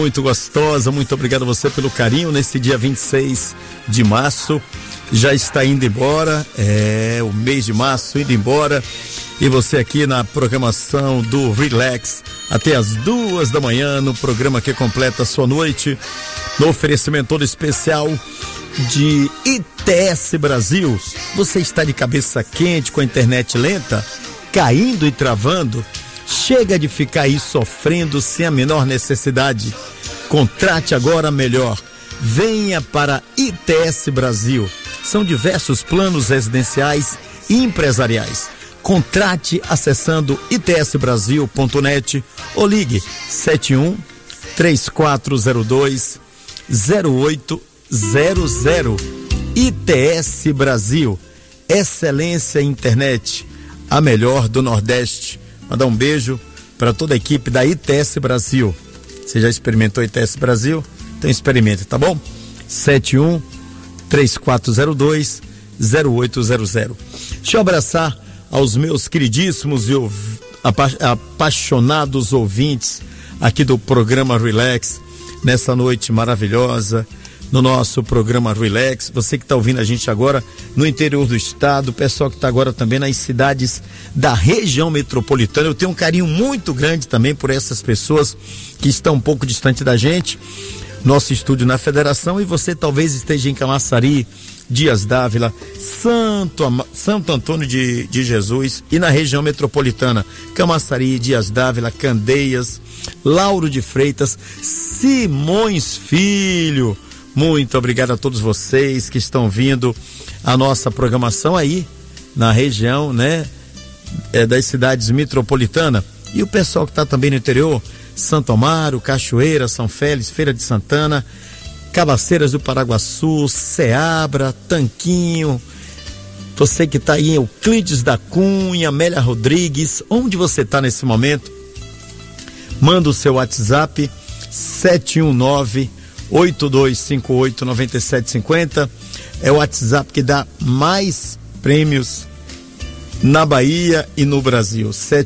Muito gostosa, muito obrigado a você pelo carinho nesse dia 26 de março, já está indo embora, o mês de março indo embora, e você aqui na programação do Relax, até as 2 da manhã, no programa que completa a sua noite, no oferecimento todo especial de ITS Brasil. Você está de cabeça quente com a internet lenta, caindo e travando? Chega de ficar aí sofrendo sem a menor necessidade. Contrate agora melhor. Venha para ITS Brasil. São diversos planos residenciais e empresariais. Contrate acessando itsbrasil.net ou ligue 71 3402 0800. ITS Brasil. Excelência em internet, a melhor do Nordeste. Mandar um beijo para toda a equipe da ITS Brasil. Você já experimentou ITS Brasil? Então experimente, tá bom? 71 3402 0800. Deixa eu abraçar aos meus queridíssimos e apaixonados ouvintes aqui do programa Relax, nessa noite maravilhosa, no nosso programa Relax. Você que está ouvindo a gente agora no interior do estado, o pessoal que está agora também nas cidades da região metropolitana. Eu tenho um carinho muito grande também por essas pessoas que estão um pouco distante da gente. Nosso estúdio na Federação, e você talvez esteja em Camaçari, Dias d'Ávila, Santo Antônio de Jesus, e na região metropolitana, Camaçari, Dias d'Ávila, Candeias, Lauro de Freitas, Simões Filho. Muito obrigado a todos vocês que estão vindo a nossa programação aí na região, né, das cidades metropolitanas, e o pessoal que está também no interior, Santo Amaro, Cachoeira, São Félix, Feira de Santana, Cabaceiras do Paraguaçu, Ceabra, Tanquinho, você que está aí em Euclides da Cunha, Amélia Rodrigues, onde você está nesse momento, manda o seu WhatsApp 719-8258-9750, é o WhatsApp que dá mais prêmios na Bahia e no Brasil.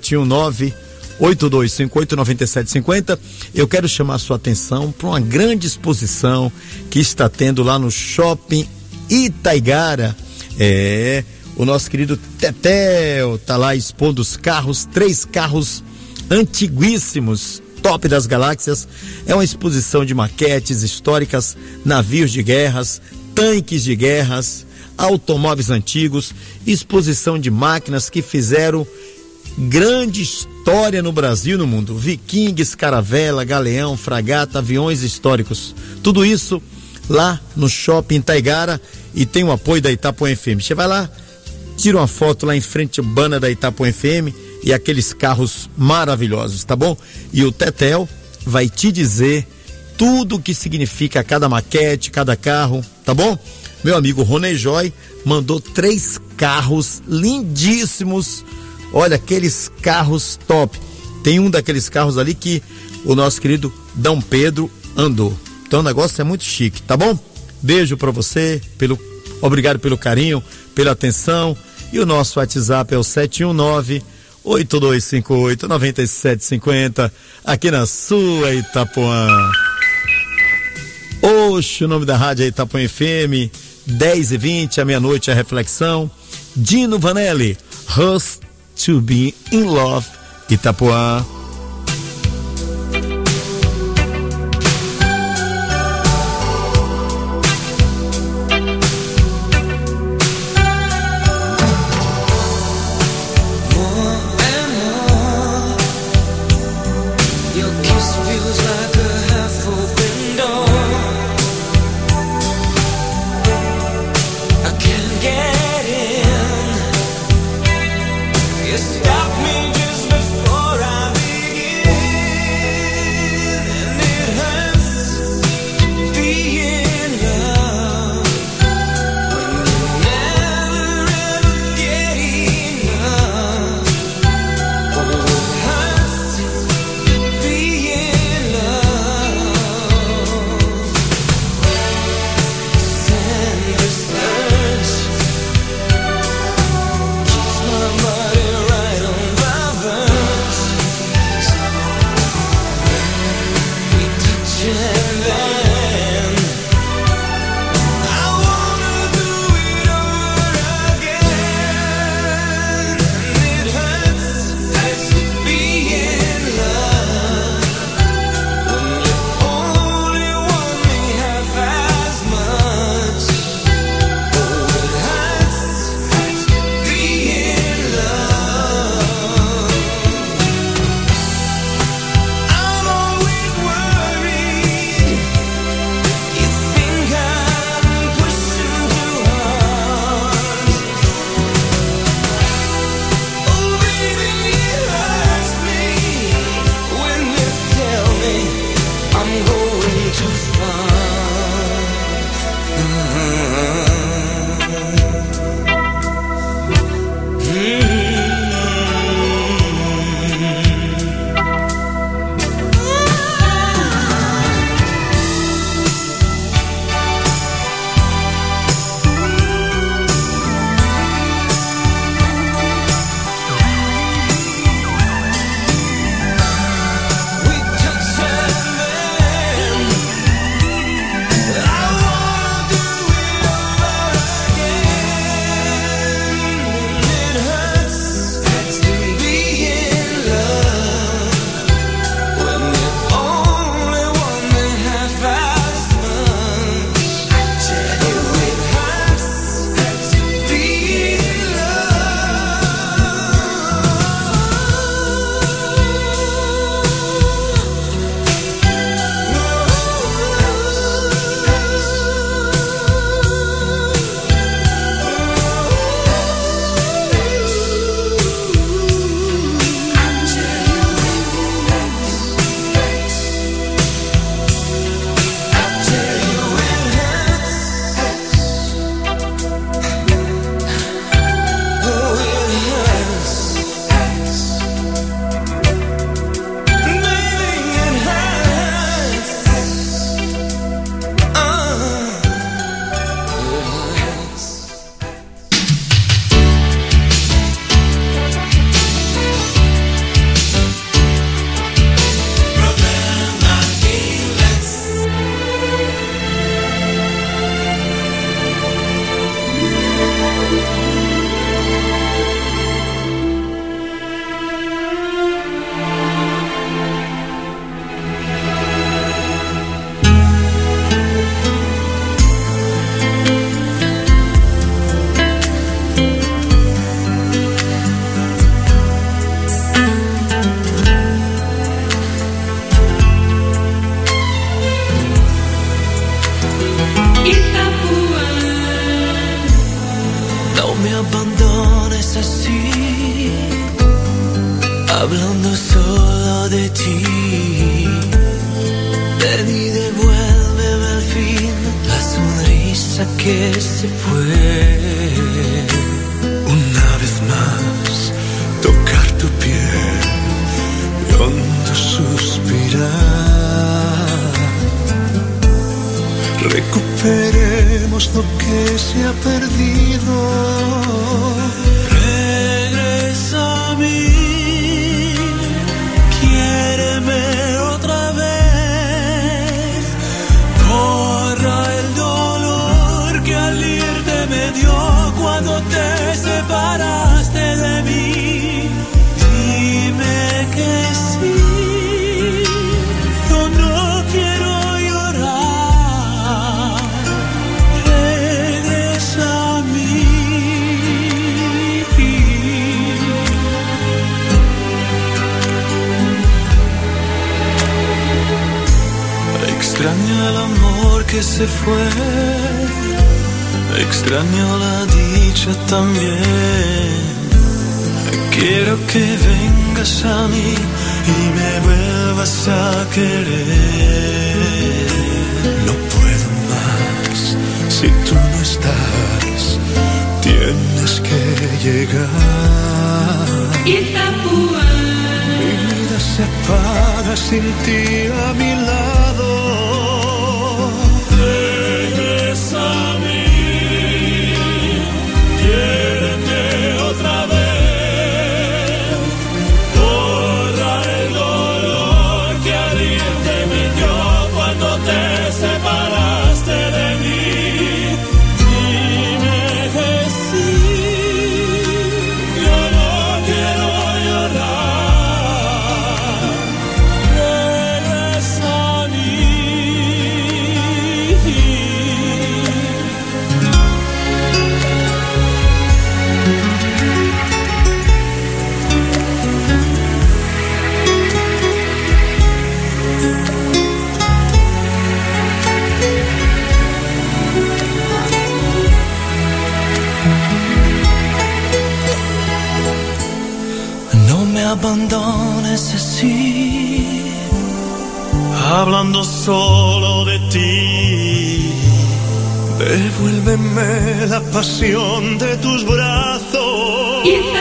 719-8258-9750. Eu quero chamar a sua atenção para uma grande exposição que está tendo lá no Shopping Itaigara. O nosso querido Tetel tá lá expondo os carros, 3 carros antiguíssimos, top das galáxias. É uma exposição de maquetes históricas, navios de guerras, tanques de guerras, automóveis antigos, exposição de máquinas que fizeram grande história no Brasil e no mundo. Vikings, caravela, galeão, fragata, aviões históricos. Tudo isso lá no Shopping Itaigara, e tem o apoio da Itapuã FM. Você vai lá, tira uma foto lá em frente à banner da Itapuã FM e aqueles carros maravilhosos, tá bom? E o Tetel vai te dizer tudo o que significa cada maquete, cada carro, tá bom? Meu amigo Rony Joy mandou 3 carros lindíssimos. Olha, aqueles carros top. Tem um daqueles carros ali que o nosso querido Dom Pedro andou. Então o negócio é muito chique, tá bom? Beijo pra você, obrigado pelo carinho, pela atenção. E o nosso WhatsApp é o 719-8258-9750, aqui na sua Itapuã. Oxe, o nome da rádio é Itapuã FM, 10h20, à meia-noite, a reflexão. Dino Vanelli, Rust to be in love, Itapuã. Stop me just before I begin. hablando solo de ti. Ven y devuélveme al fin la sonrisa que se fue. Una vez más, tocar tu piel y hondo suspirar. Recuperemos lo que se ha perdido. Regresa a mí, quiéreme otra vez. Borra el dolor que al irte me dio cuando te separaste de mí. Dime que sí, yo no quiero llorar. Regresa a mí. Extraño el amor que se fue, extraño la dicha también. Quiero que vengas a mí y me vuelvas a querer. No puedo más si tú no estás, tienes que llegar. Itapúa. Mi vida se apaga sin ti a mi lado. Regresa a mí, quiéreme otra vez. Borra el dolor que al irte me dio cuando te separaste de mí. Dime que sí, yo no quiero llorar. Regresa a mí. hablando solo de ti. Devuélveme la pasión de tus brazos.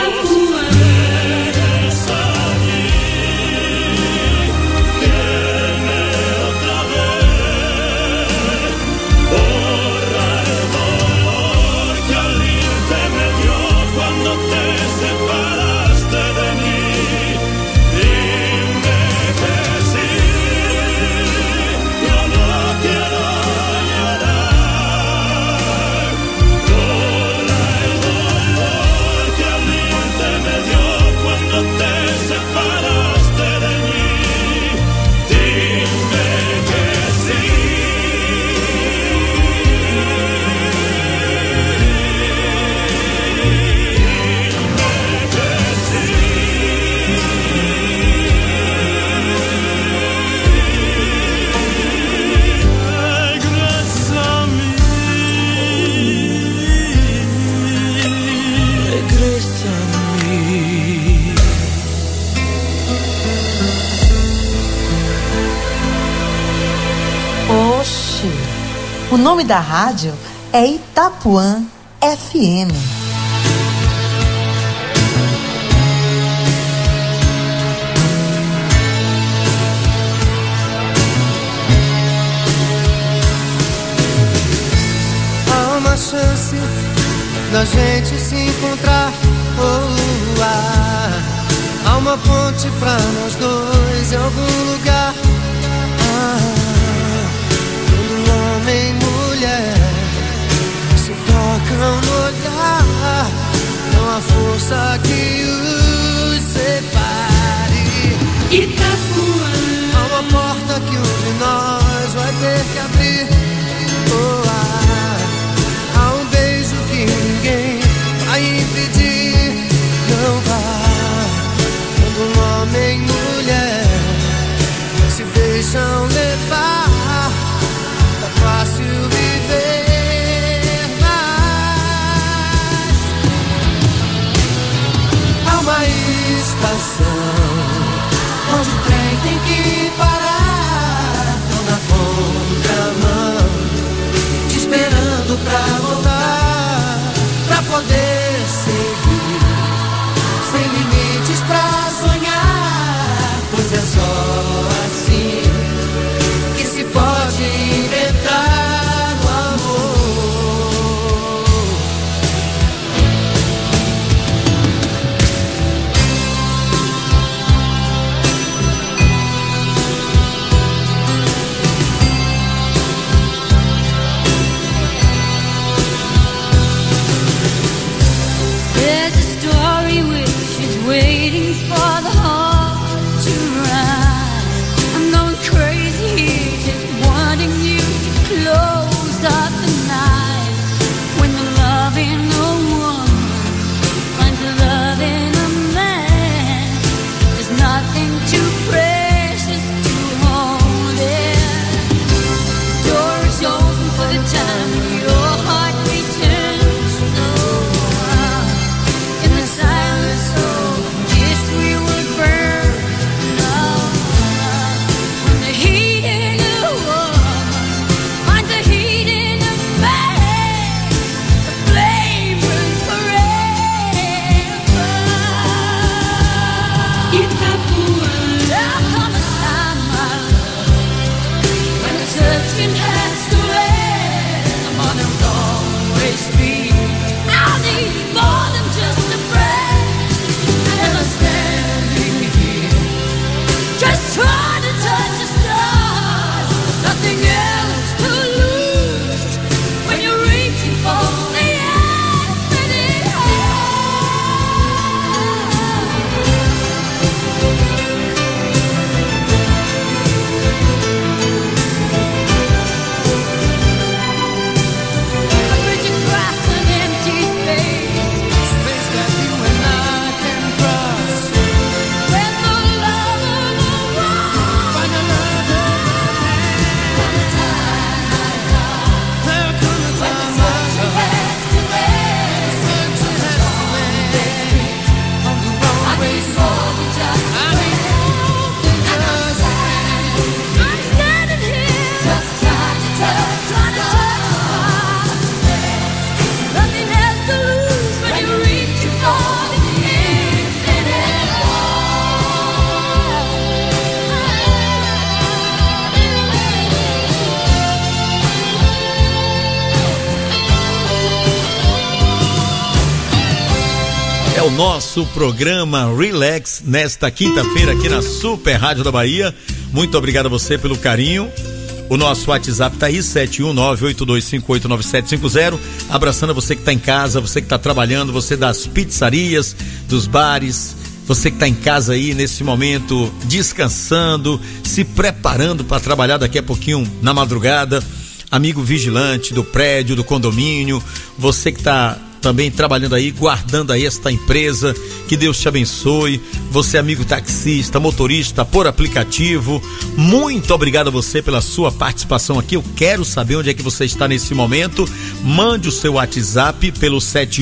O nome da rádio é Itapuã FM. Há uma chance da gente se encontrar. Há uma ponte pra nós dois em algum lugar. Homem e mulher se tocam no olhar, não há força que os separe. Itapuã. Há uma porta que um de nós vai ter que abrir. Há um beijo que ninguém vai impedir. Não vá quando um homem e mulher se deixam levar. Fácil viver, mas há uma estação onde o trem tem que parar. Tô na contramão, te esperando pra voltar, pra poder seguir, sem limites pra sonhar. Pois é só assim que se pode inventar o amor. There's a story which is waiting for the heart to ride. I'm going crazy here, just wanting you to close up the night. When the love in a woman finds the love in a man, there's nothing too precious to hold it. The door is open for the time when your heart returns. In the silence of this we will burn. When the heat in a woman finds the heat in a man, the flame burns forever. Itapuã. There'll come a time, my love, when the searching has to end. The mother will always be. I'll need more than just a friend. And I'm standing here, just trying to touch the stars. Nothing else to lose when you're reaching for the infinite. o nosso programa Relax nesta quinta-feira aqui na Super Rádio da Bahia. Muito obrigado a você pelo carinho. O nosso WhatsApp tá aí, 71982589750. Abraçando você que tá em casa, você que tá trabalhando, você das pizzarias, dos bares, você que tá em casa aí nesse momento descansando, se preparando para trabalhar daqui a pouquinho na madrugada. Amigo vigilante do prédio, do condomínio, você que tá também trabalhando aí, guardando aí esta empresa, que Deus te abençoe. Você, amigo taxista, motorista por aplicativo, muito obrigado a você pela sua participação aqui. Eu quero saber onde é que você está nesse momento. Mande o seu WhatsApp pelo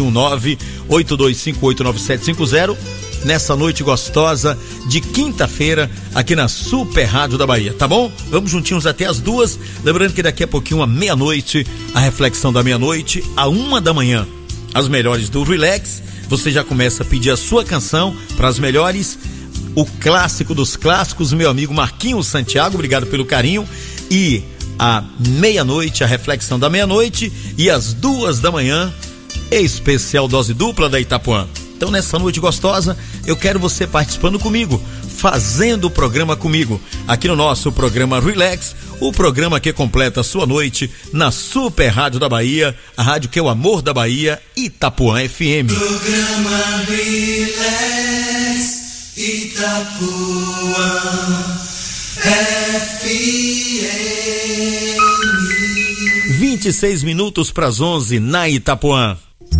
71982589750 nessa noite gostosa de quinta-feira aqui na Super Rádio da Bahia, tá bom? Vamos juntinhos até as 2, lembrando que daqui a pouquinho à meia-noite, a reflexão da meia-noite, à 1 da manhã, as melhores do Relax. Você já começa a pedir a sua canção para as melhores, o clássico dos clássicos, meu amigo Marquinhos Santiago, obrigado pelo carinho. E à meia-noite, a reflexão da meia-noite, e às 2 da manhã, especial dose dupla da Itapuã. Então, nessa noite gostosa, eu quero você participando comigo, fazendo o programa comigo, aqui no nosso programa Relax, o programa que completa a sua noite na Super Rádio da Bahia, a rádio que é o amor da Bahia, Itapuã FM. Programa Relax, Itapuã FM. 26 minutos para as 11 na Itapuã.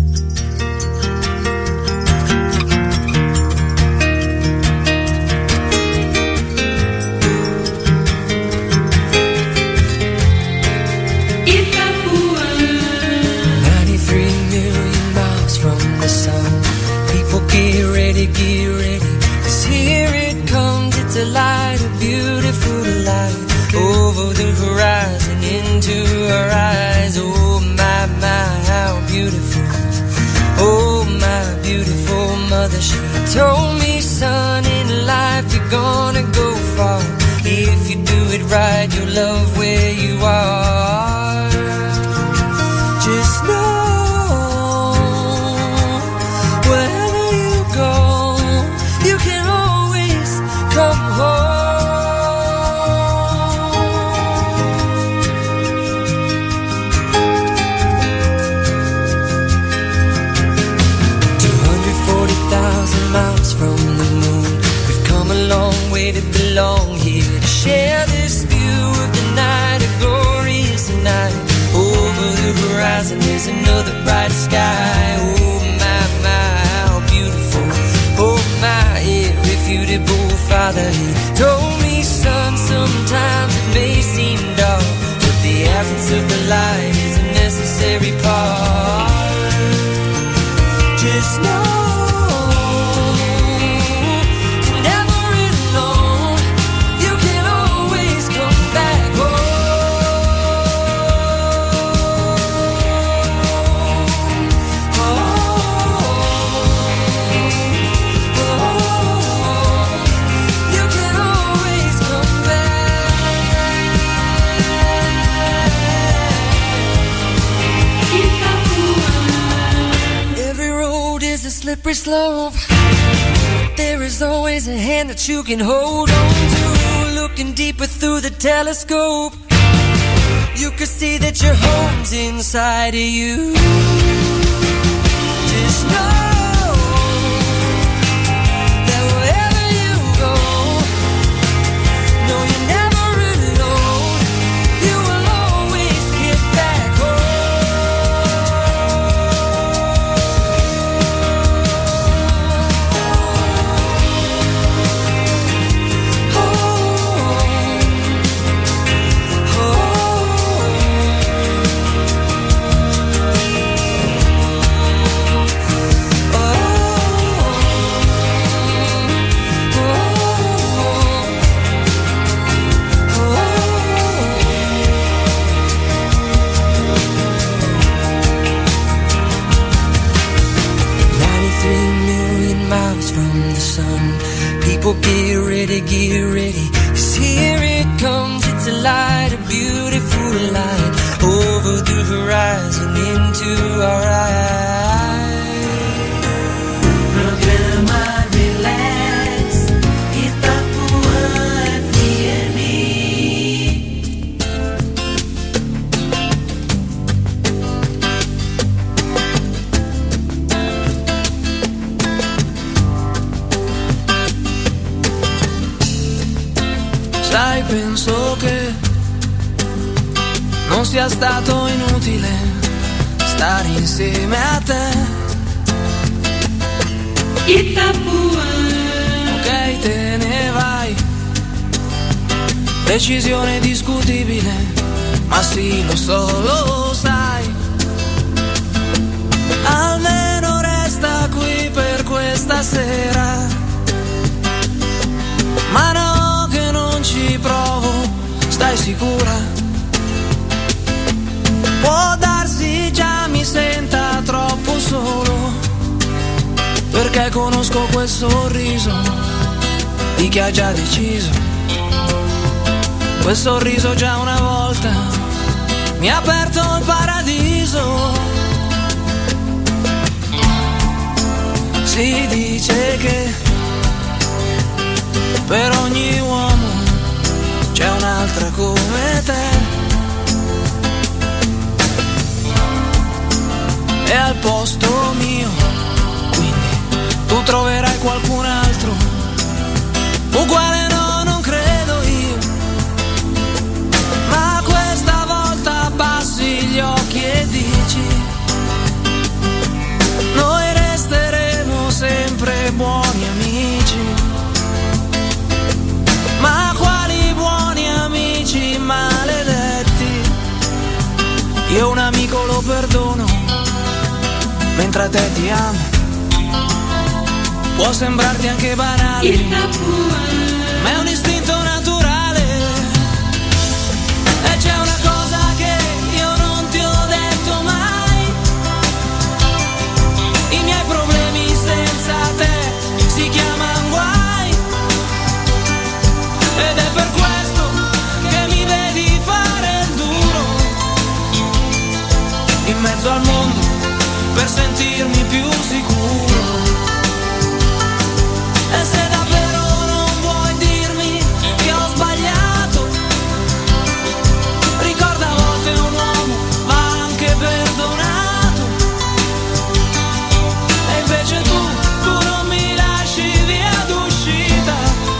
Light, a beautiful light over the horizon into our eyes. Oh my, how beautiful. Oh my beautiful mother, she told me, son, in life you're gonna go far. If you do it right, you'll love where you are. Just know, wherever you go, you can always come home. 240,000 miles from the moon, we've come a long way to belong here, to share this view of the night, a glorious night. Over the horizon is another bright sky. Oh my, how beautiful. Oh my, irrefutable Father, he told me, son, sometimes it may seem dark, but the absence of the light is a necessary part. Just know, never alone, you can always come back home. You can always come back. Every road is a slippery slope. There is always a hand that you can hold on to. Looking deeper through the telescope, you can see that your home's inside of you. Just know that wherever you go, no, you're never alone. You will always get back people, get ready, 'cause here it comes, it's a light, a beautiful light, over the horizon into our eyes. penso che non sia stato inutile stare insieme a te. Ok, te ne vai, decisione discutibile, ma sì, lo so, lo sai. Almeno resta qui per questa sera. Ma no, che non ci provo, stai sicura? Può darsi già mi senta troppo solo, perché conosco quel sorriso di chi ha già deciso. Quel sorriso già una volta mi ha aperto il paradiso. Si dice che per ogni uomo c'è un'altra come te, e al posto mio quindi tu troverai qualcun altro uguale. No, non credo io, ma questa volta abbassi gli occhi e dici: noi resteremo sempre buoni amici. Ma quali buoni amici maledetti? Io un amico lo perdono, mentre a te ti amo. Può sembrarti anche banale, ma è un istinto naturale. E c'è una cosa che io non ti ho detto mai: i miei problemi senza te si chiamano guai. Ed è per questo che mi vedi fare il duro in mezzo al mondo per sentirmi più sicuro. E se davvero non vuoi dirmi che ho sbagliato, ricorda a volte un uomo va anche perdonato. E invece tu non mi lasci via d'uscita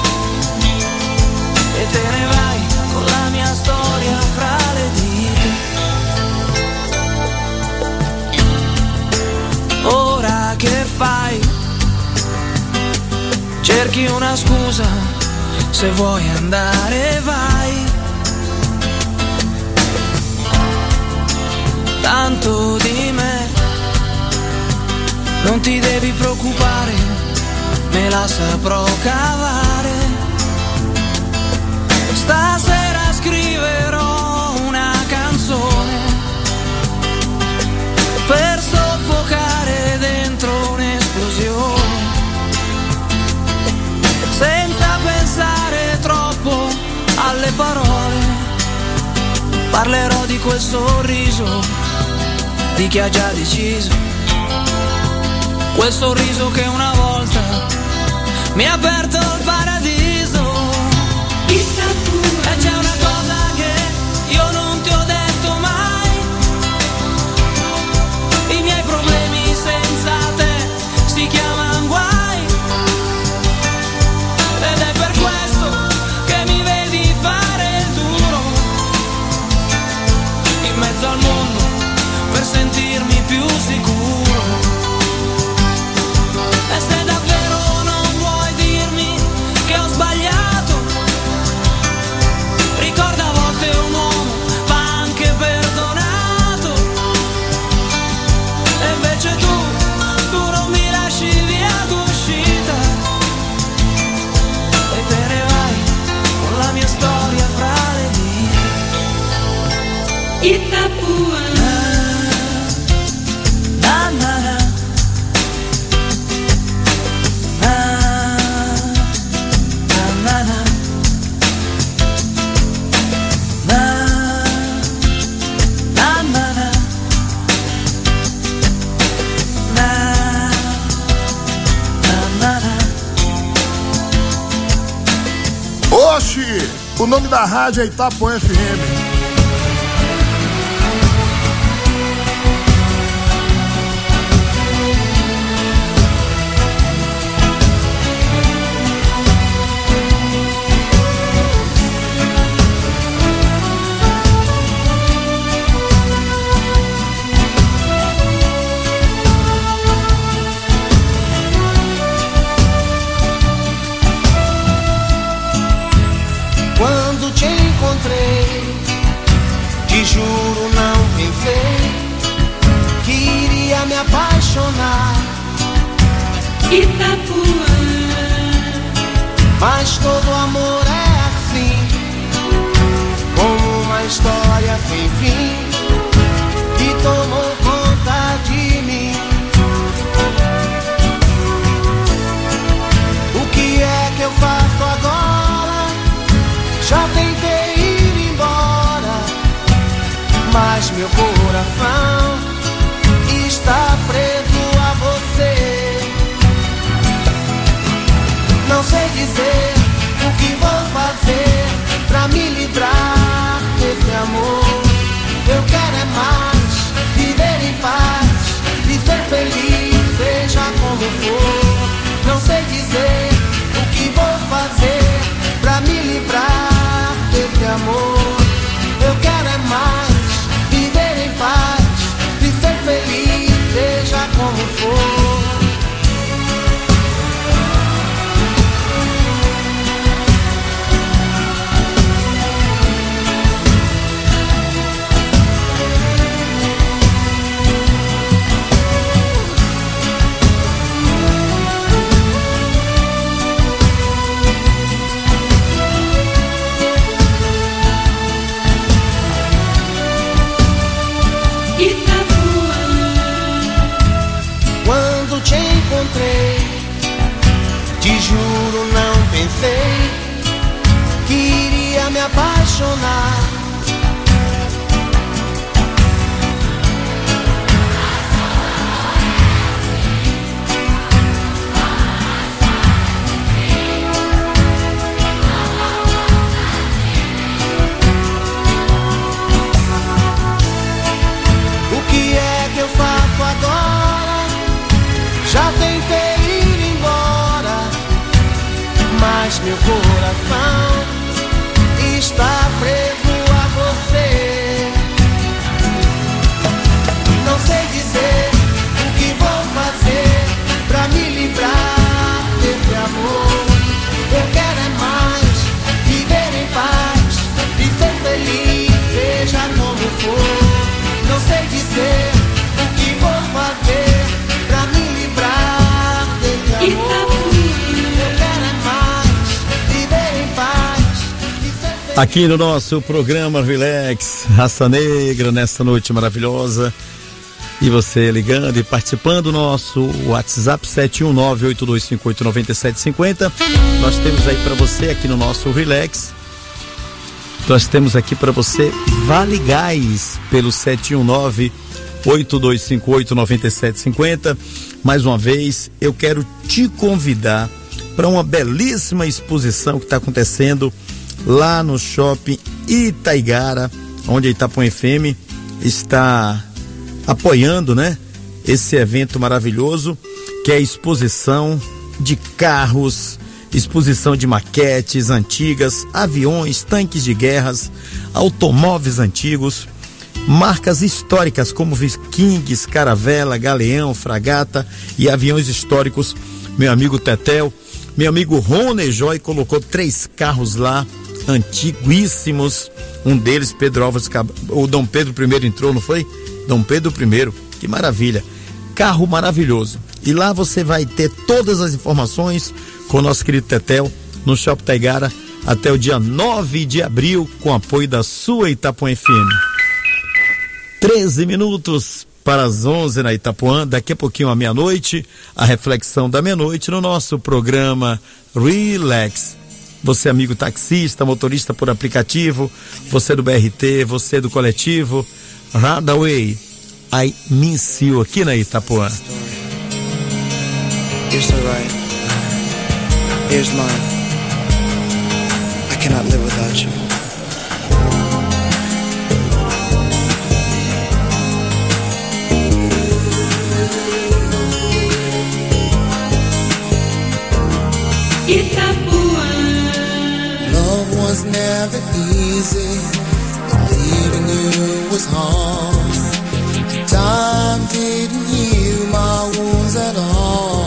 e te ne vai con la mia storia fra le dita. Ora che fai? Cerchi una scusa, se vuoi andare vai. Tanto di me non ti devi preoccupare, me la saprò cavare. Stasera scriverò una canzone per soffocare dentro un'esplosione, senza pensare troppo alle parole. Parlerò di quel sorriso di chi ha già deciso, quel sorriso che una volta mi ha aperto il paradiso. E c'è una cosa che io non ti ho detto mai: i miei problemi senza te si chiamano guai. Ed è per questo che mi vedi fare il duro in mezzo al mondo per sentirmi più sicuro. E se davvero non vuoi dirmi che ho sbagliato, ricorda a volte un uomo va anche perdonato. E invece tu non mi lasci via d'uscita e te ne vai con la mia storia fra le dita. Itapua. Na na na. Oxi, o nome da rádio é Itapuã FM. Te juro, não pensei que iria me apaixonar. Itapuã, mas todo amor é assim, como uma história sem fim, que tomou conta de mim. O que é que eu faço agora? Já tentei ir embora, mas meu coração está preso a você. Não sei dizer o que vou fazer pra me livrar desse amor. Eu quero é mais viver em paz e ser feliz, seja como for. Não sei dizer o que vou fazer pra me livrar desse amor. Eu quero é mais viver em paz e ser feliz, seja como for. Quando te encontrei, te juro, não pensei que iria me apaixonar. O que é que eu faço agora? Já tentei ir embora, mas meu coração está preso a você. Não sei dizer o que vou fazer pra me livrar desse amor. Eu quero é mais viver em paz e ser feliz, seja como for. Não sei dizer o que vou fazer pra me livrar desse amor. Eu quero é mais viver em paz e ser feliz. Aqui no nosso programa Relax, Raça Negra, nessa noite maravilhosa. E você ligando e participando do nosso WhatsApp 719-8258-9750. Nós temos aí para você aqui no nosso Relax. Nós temos aqui para você Vale Gás pelo 719-8258-9750. Mais uma vez, eu quero te convidar para uma belíssima exposição que está acontecendo lá no Shopping Itaigara, onde a Itapuã FM está apoiando, né, esse evento maravilhoso, que é a exposição de carros, exposição de maquetes antigas, aviões, tanques de guerras, automóveis antigos, marcas históricas como Vikings, Caravela, Galeão, Fragata e aviões históricos. Meu amigo Tetel, meu amigo Rony Joy colocou 3 carros lá, antiguíssimos. Um deles, Pedro Álvares, o Dom Pedro I entrou, não foi? Dom Pedro I, que maravilha. Carro maravilhoso. E lá você vai ter todas as informações com o nosso querido Tetel no Shopping Itaigara até o dia 9 de abril, com apoio da sua Itapuã FM. 13 minutos para as 11 na Itapuã. Daqui a pouquinho à meia-noite, a reflexão da meia-noite no nosso programa Relax. Você, amigo taxista, motorista por aplicativo, você do BRT, você do coletivo, Radaway, I miss you, aqui na Itapuã. You're so right. Here's mine. I cannot live without you. Itapuã. Love was never easy. Leaving you was hard. Time didn't heal my wounds at all.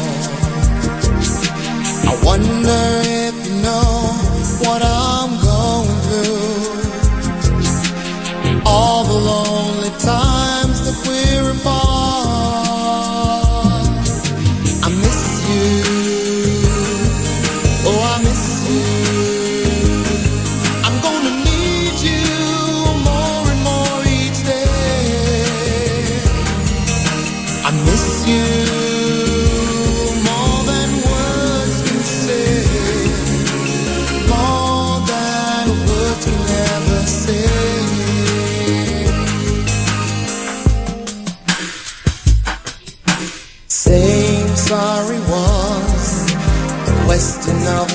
I wonder if you know what I'm going through.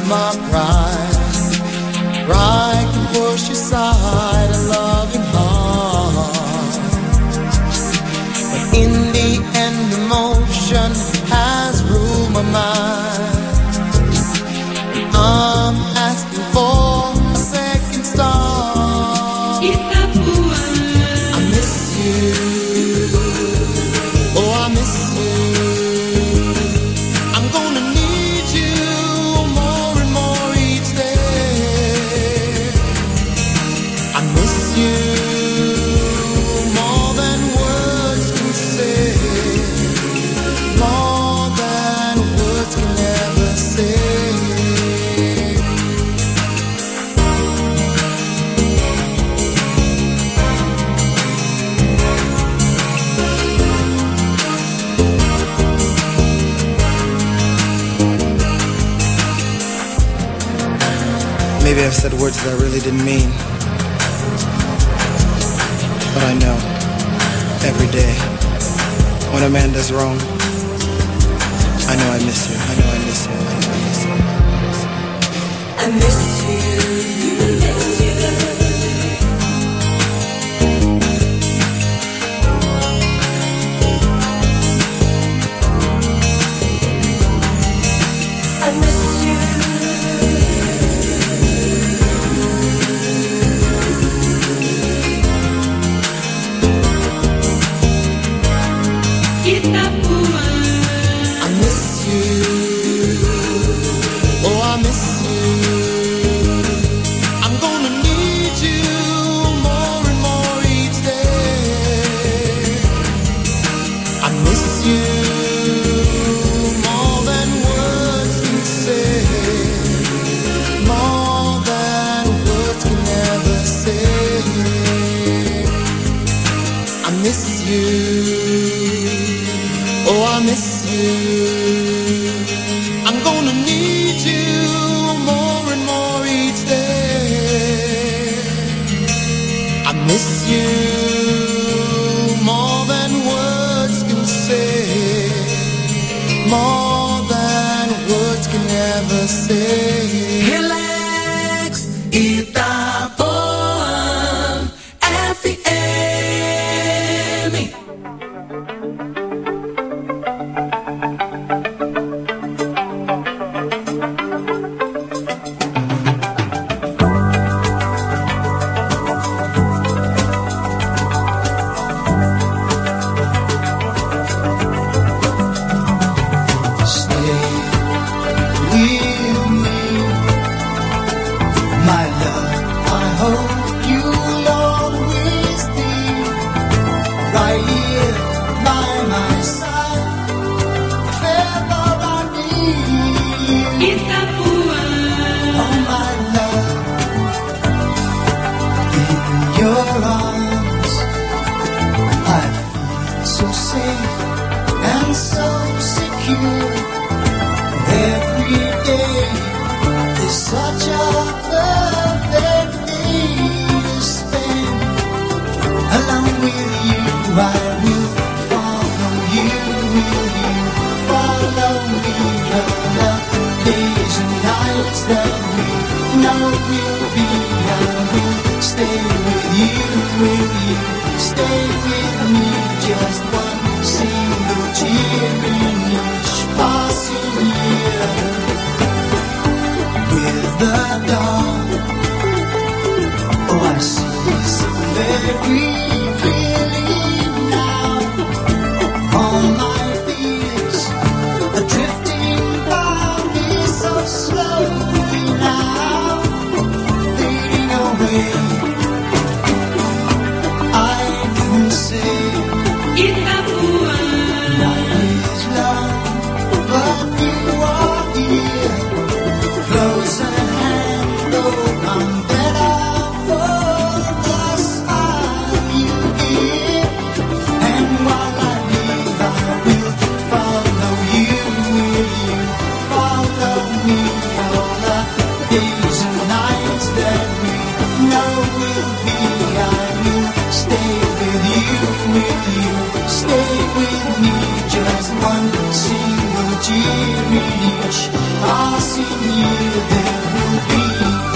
my pride. Pride can push aside a loving heart, but in the end emotion has ruled my mind. I'm asking for a second start. I miss you, oh I miss you. I'm gonna need you more and more each day. I miss you more than words can say, more than words can ever say. Maybe I've said words that I really didn't mean, but I know every day when a man does wrong, I know I miss you, I know I miss you, I know I miss you. I miss you, miss you. I miss you. I miss you, oh I miss you. I'm gonna need you more and more each day. I miss you more than words can say, more than words can ever say. I miss you, oh I miss you. I'm gonna need you more and more each day. I miss you more than words can say, more than words can ever say. Relax, Itapuã FM. Stay with me, just one single tear in each Lost in you, there will be.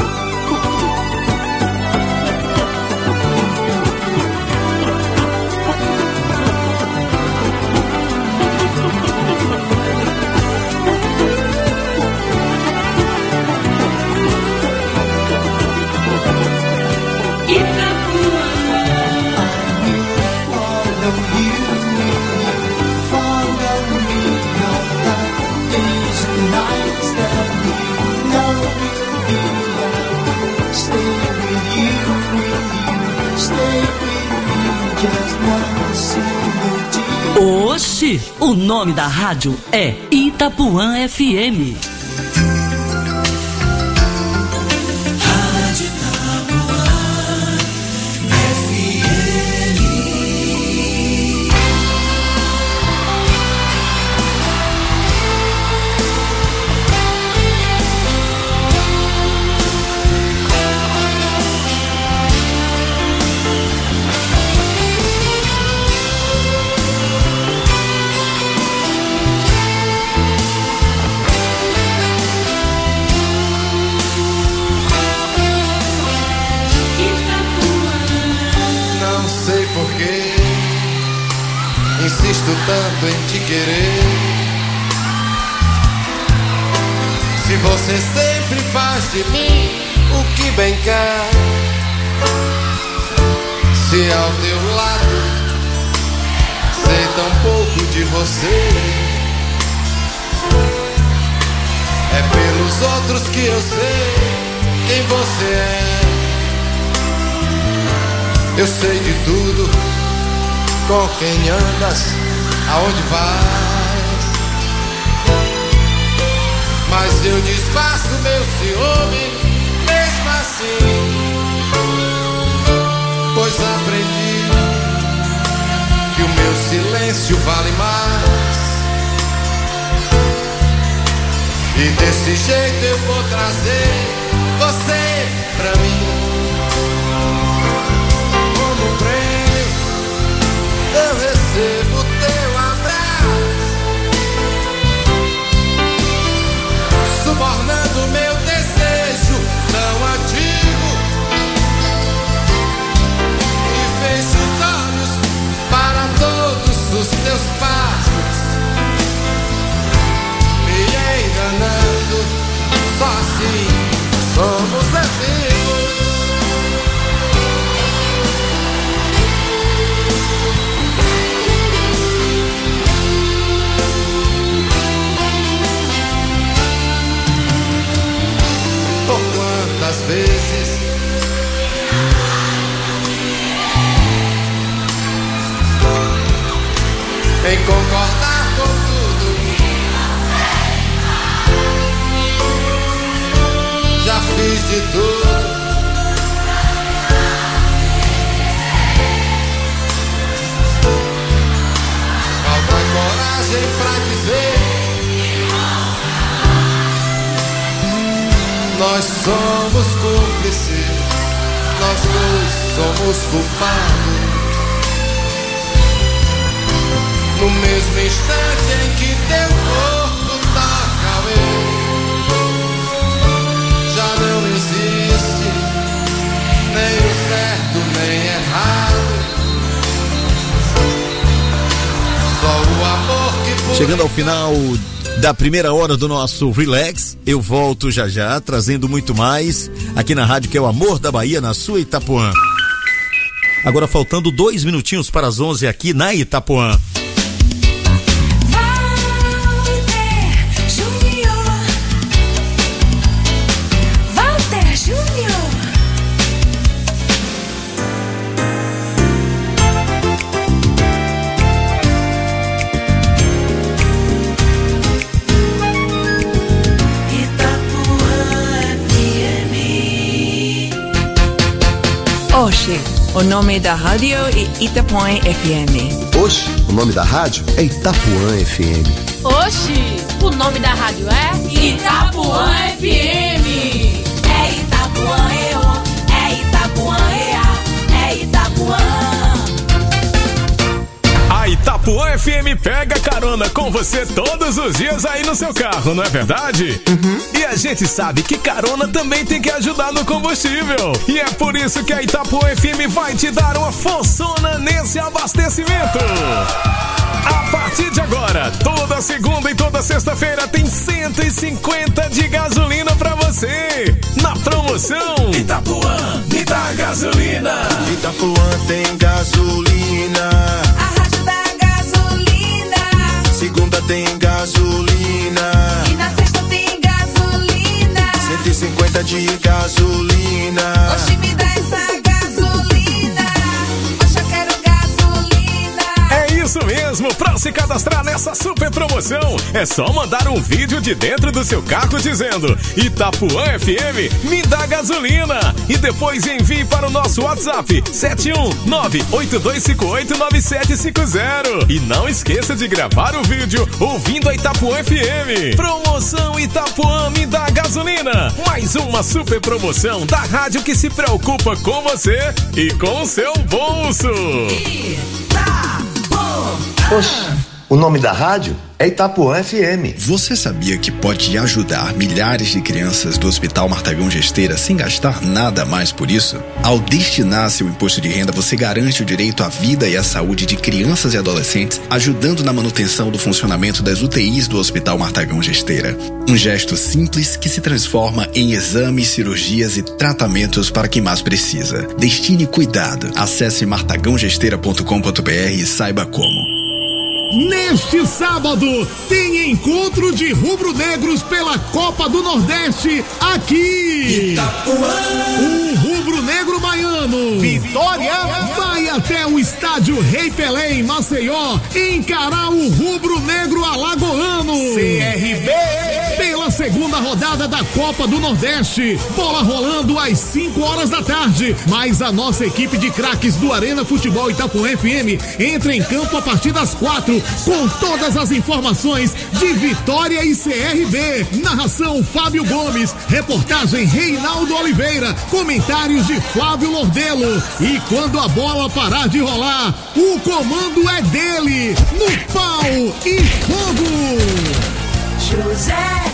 Oxi, o nome da rádio é Itapuã FM. Rádio Itapuã FM. Insisto tanto em te querer. Se você sempre faz de mim o que bem quer, se ao teu lado sei tão pouco de você, é pelos outros que eu sei quem você é. Eu sei de tudo, com quem andas, aonde vais, mas eu disfarço meu ciúme mesmo assim, pois aprendi que o meu silêncio vale mais, e desse jeito eu vou trazer você pra mim. Como prêmio eu recebo teu abraço, subornando meu desejo tão antigo, e fecho os olhos para todos os teus passos, me enganando, só assim somos amigos. Por quantas vezes em concordar com tudo, já fiz de tudo, falta coragem pra dizer: nós somos cúmplices, nós dois somos culpados. No mesmo instante em que teu corpo toca o meu, já não existe nem o certo nem errado, só o amor que por... Chegando ao final da primeira hora do nosso Relax, eu volto já já, trazendo muito mais aqui na rádio que é o Amor da Bahia, na sua Itapuã. Agora faltando 2 minutinhos para as 11 aqui na Itapuã. Oxi, o nome da rádio é Itapuã FM. Oxi, o nome da rádio é Itapuã FM. Oxi, o nome da rádio é Itapuã FM. É Itapuã, é Itapuã, é Itapuã. A Itapuã FM pega carona com você todos os dias aí no seu carro, não é verdade? E a gente sabe que carona também tem que ajudar no combustível. E é por isso que a Itapuã FM vai te dar uma forçona nesse abastecimento. A partir de agora, toda segunda e toda sexta-feira tem 150 de gasolina pra você. Na promoção Itapuã, me dá gasolina. Itapuã tem gasolina. A rádio da gasolina. Segunda tem gasolina. E na sexta tem gasolina. 150 de gasolina. Oxe, me dá essa gasolina. Oxe, eu quero gasolina. É isso mesmo, pra se cadastrar nessa super promoção, é só mandar um vídeo de dentro do seu carro dizendo Itapuã FM, me dá gasolina. E depois envie para o nosso WhatsApp 71982589750. E não esqueça de gravar o vídeo ouvindo a Itapuã FM. Promoção Itapuã, me dá gasolina. Mais uma super promoção da rádio que se preocupa com você e com o seu bolso. Poxa, o nome da rádio é Itapuã FM. Você sabia que pode ajudar milhares de crianças do Hospital Martagão Gesteira sem gastar nada mais por isso? Ao destinar seu imposto de renda, você garante o direito à vida e à saúde de crianças e adolescentes, ajudando na manutenção do funcionamento das UTIs do Hospital Martagão Gesteira. Um gesto simples que se transforma em exames, cirurgias e tratamentos para quem mais precisa. Destine cuidado. Acesse martagãogesteira.com.br e saiba como. Neste sábado, tem encontro de rubro-negros pela Copa do Nordeste aqui. Itapuã. O rubro-negro baiano Vitória vai até o estádio Rei Pelé em Maceió encarar o rubro-negro alagoano CRB pela segunda rodada da Copa do Nordeste. Bola rolando às 5 horas da tarde. Mas a nossa equipe de craques do Arena Futebol Itapuã FM entra em campo a partir das 4 com todas as informações de Vitória e CRB. Narração Fábio Gomes, reportagem Reinaldo Oliveira, comentários de Flávio Lordelo. E quando a bola parar de rolar, o comando é dele, no pau e fogo. José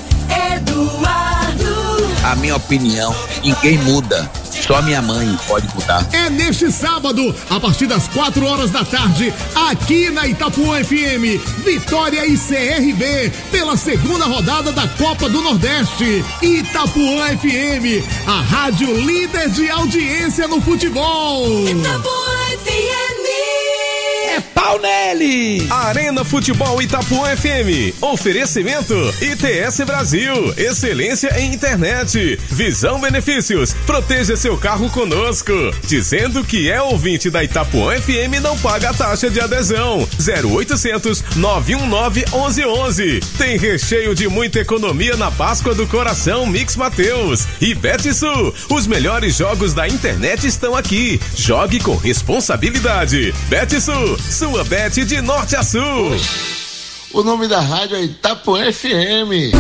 Eduardo. A minha opinião, ninguém muda. Só minha mãe pode mudar. É neste sábado, a partir das 4 horas da tarde, aqui na Itapuã FM, Vitória e CRB, pela segunda rodada da Copa do Nordeste. Itapuã FM, a rádio líder de audiência no futebol. Itapuã FM. É pau nele! Arena Futebol Itapuã FM. Oferecimento ITS Brasil. Excelência em internet. Visão Benefícios. Proteja seu carro conosco. Dizendo que é ouvinte da Itapuã FM, não paga a taxa de adesão. 0800 919 1111. Tem recheio de muita economia na Páscoa do Coração Mix Mateus. E Betsul. Os melhores jogos da internet estão aqui. Jogue com responsabilidade. Betsul. Sua bet de norte a sul. O nome da rádio é Itapuã FM.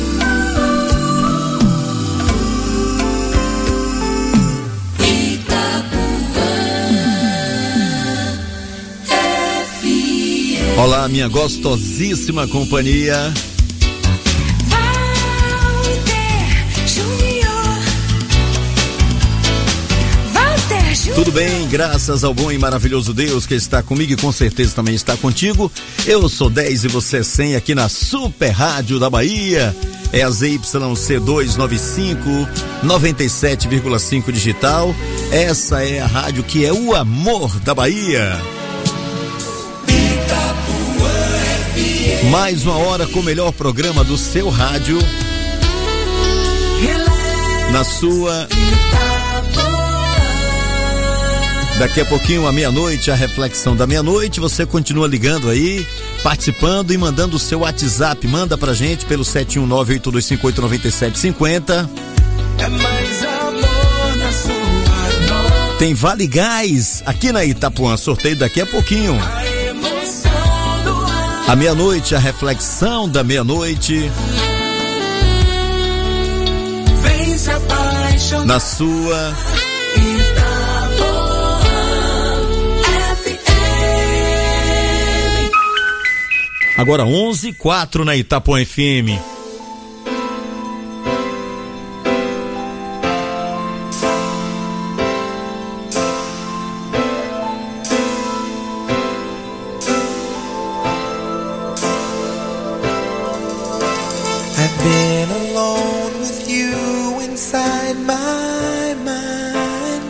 Olá, minha gostosíssima companhia. Tudo bem, graças ao bom e maravilhoso Deus que está comigo e com certeza também está contigo. Eu sou 10 e você é 100 aqui na Super Rádio da Bahia. É a ZYC 295, 97,5 digital. Essa é a rádio que é o amor da Bahia. Mais uma hora com o melhor programa do seu rádio. Na sua... Daqui a pouquinho, à meia-noite, a reflexão da meia-noite. Você continua ligando aí, participando e mandando o seu WhatsApp. Manda pra gente pelo 71982589750. É mais amor na sua noite. Tem Vale Gás aqui na Itapuã. Sorteio daqui a pouquinho. À meia-noite, a reflexão da meia-noite. Vem se apaixonar. Na sua... Agora 11:04 na Itapuã FM. I've been alone with you inside my mind,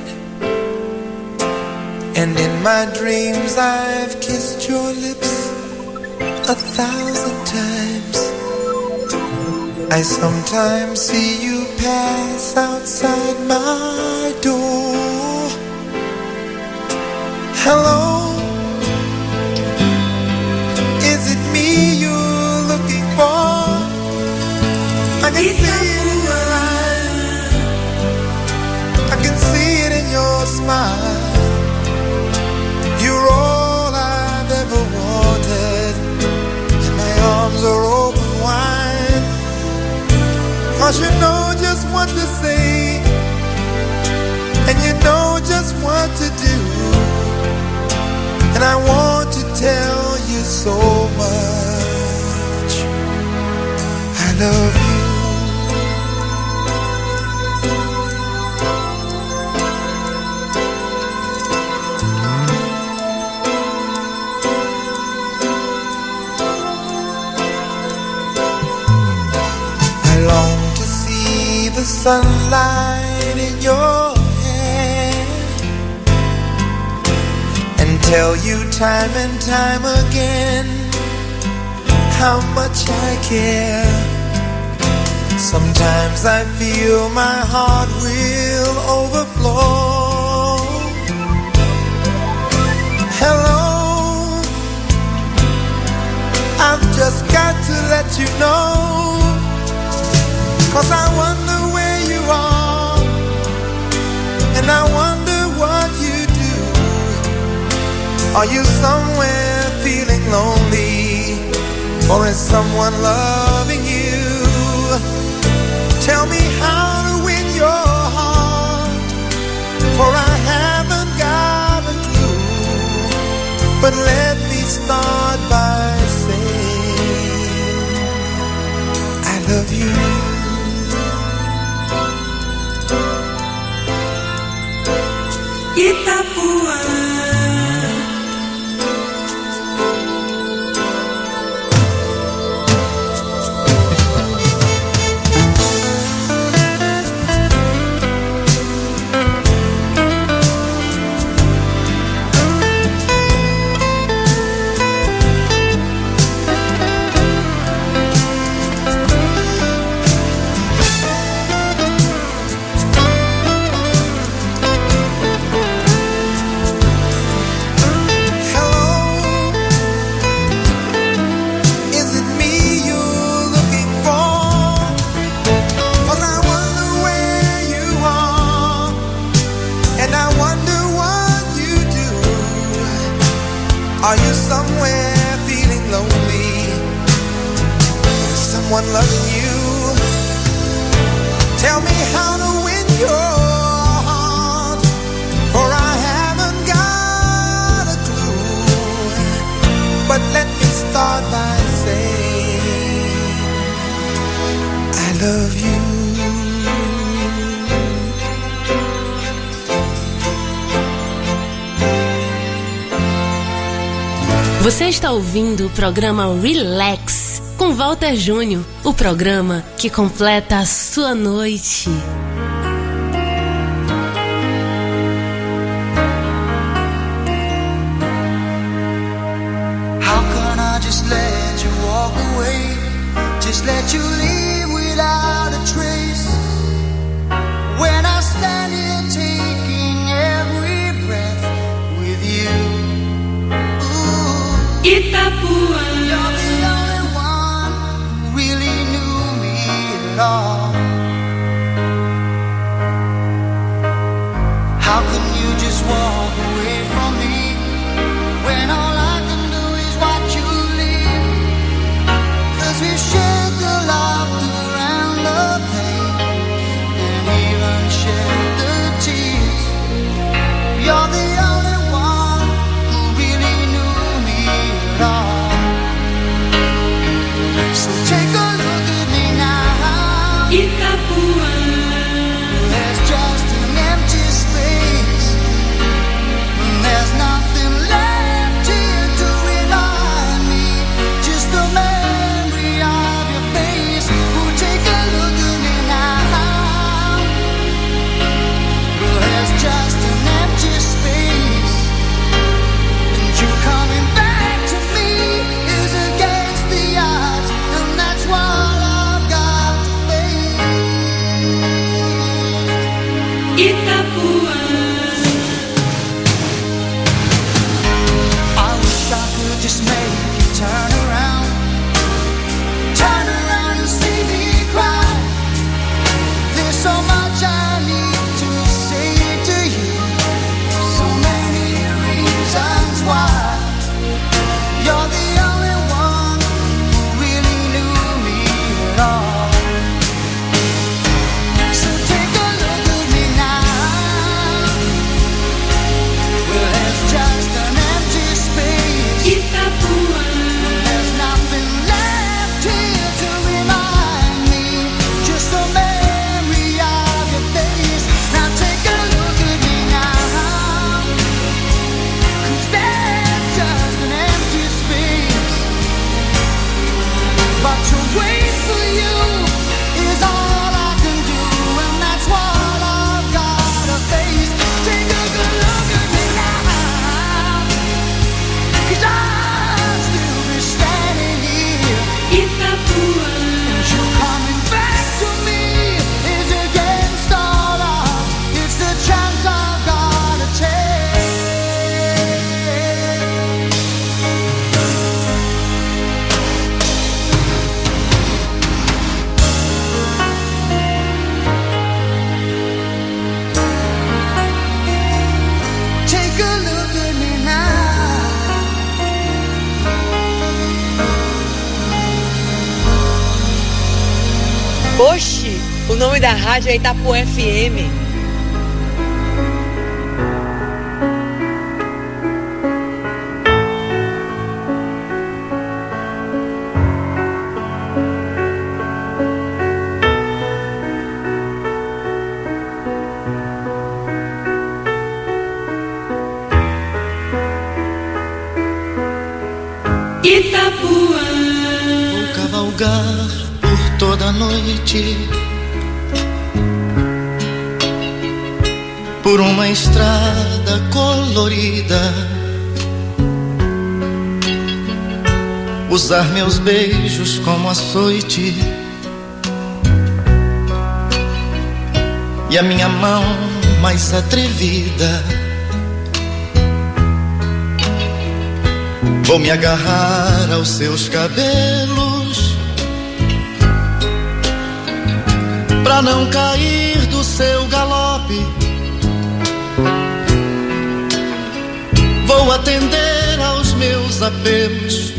and in my dreams I've kissed your lips 1,000 times. I sometimes see you pass outside my door. Hello, is it me you're looking for? I can see it in your eyes, I can see it in your smile. You're all I've ever wanted, and my arms are open wide. 'Cause you know just what to say, and you know just what to do, and I want to tell you so much. I love you. The sunlight in your hair, and tell you time and time again how much I care. Sometimes I feel my heart will overflow. Hello, I've just got to let you know, 'cause I wonder where you are, and I wonder what you do. Are you somewhere feeling lonely, or is someone loving you? Tell me how to win your heart, for I haven't got a clue. But let me start by saying I love you. Itapuã. Are you somewhere feeling lonely? Someone loving you? Tell me how to win your heart, for I haven't got a clue. But let me start by saying I love you. Você está ouvindo o programa Relax com Walter Júnior, o programa que completa a sua noite. How can I just let you walk away? Just let you leave without a trace. When I stand here taking every breath with you. Itapuã. You're the only one who really knew me at all. How can you just walk away from me when all I can do is watch you leave? 'Cause we've shared the laughter and the pain, and even shared the tears. You're the only one who really knew me at all. Oxi, o nome da rádio é Itapuã FM. Itapuã. Vou cavalgar por toda a noite, por uma estrada colorida, usar meus beijos como açoite e a minha mão mais atrevida. Vou me agarrar aos seus cabelos pra não cair do seu galope. Vou atender aos meus apelos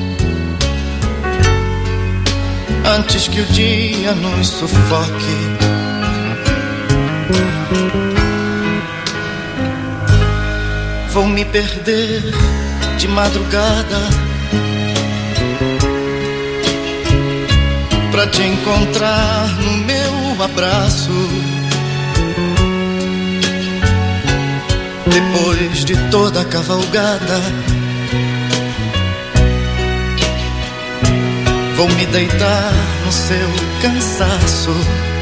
antes que o dia nos sufoque. Vou me perder de madrugada pra te encontrar no meu abraço. Depois de toda a cavalgada, vou me deitar no seu cansaço,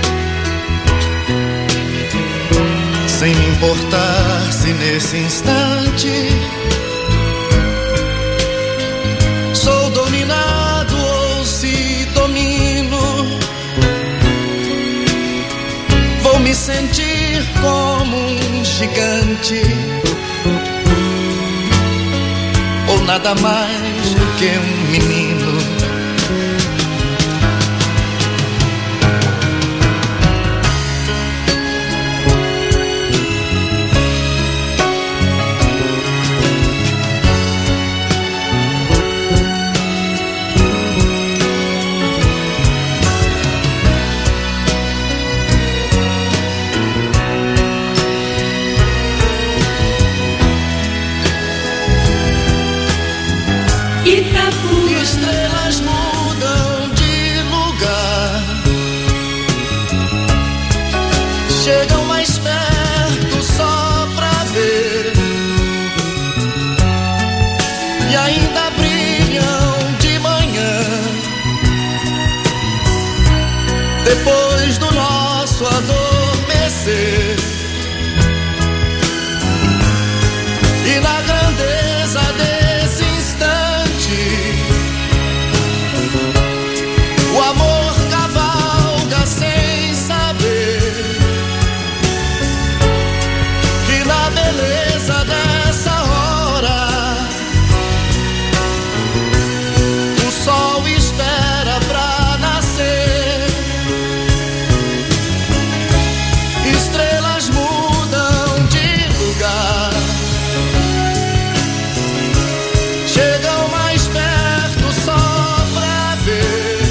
sem me importar se nesse instante sou dominado ou se domino. Vou me sentir como um gigante, ou nada mais do que um menino. Estrelas mudam de lugar, chegam mais perto só pra ver, e ainda brilham de manhã, depois do nosso adormecer. E na grandeza desse instante, o amor cavalga sem saber que na beleza dessa hora o sol espera pra nascer. Estrelas mudam de lugar, chegam mais perto só pra ver,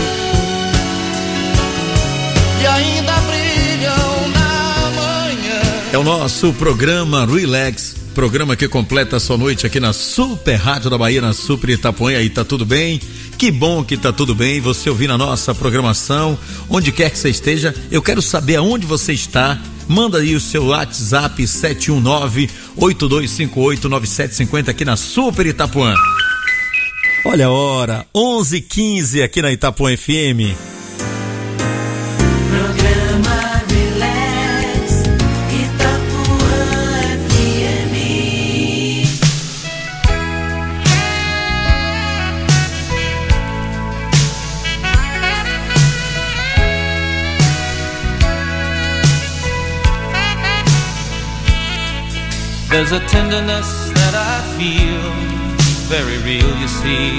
e ainda brilham na manhã. É o nosso programa Relax, programa que completa a sua noite aqui na Super Rádio da Bahia, na Super Itapuã. Aí tá tudo bem? Que bom que tá tudo bem, você ouvindo a nossa programação, onde quer que você esteja. Eu quero saber aonde você está. Manda aí o seu WhatsApp 719-8258-9750 aqui na Super Itapuã. Olha a hora, 11h15 aqui na Itapuã FM. Programa Relax, Itapuã FM. There's a tenderness that I feel, very real, you see.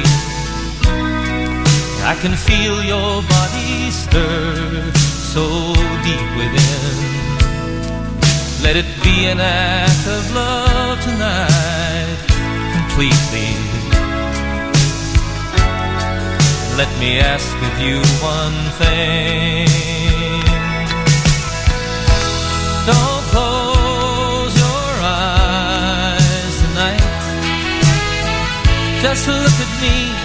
I can feel your body stir so deep within. Let it be an act of love tonight, completely. let me ask of you one thing. Don't close your eyes tonight. Just look at me